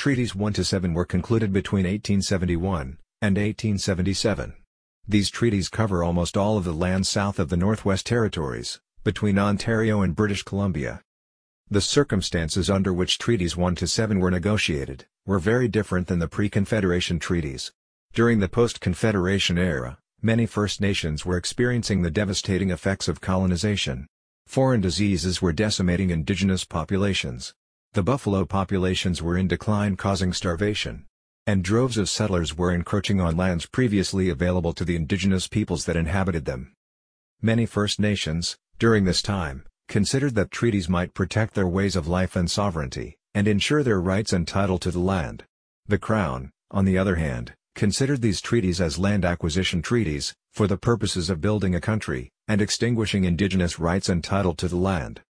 Treaties 1-7 were concluded between 1871 and 1877. These treaties cover almost all of the land south of the Northwest Territories, between Ontario and British Columbia. The circumstances under which Treaties 1-7 were negotiated were very different than the pre-Confederation treaties. During the post-Confederation era, many First Nations were experiencing the devastating effects of colonization. Foreign diseases were decimating indigenous populations. The buffalo populations were in decline, causing starvation. And droves of settlers were encroaching on lands previously available to the indigenous peoples that inhabited them. Many First Nations, during this time, considered that treaties might protect their ways of life and sovereignty, and ensure their rights and title to the land. The Crown, on the other hand, considered these treaties as land acquisition treaties, for the purposes of building a country, and extinguishing indigenous rights and title to the land.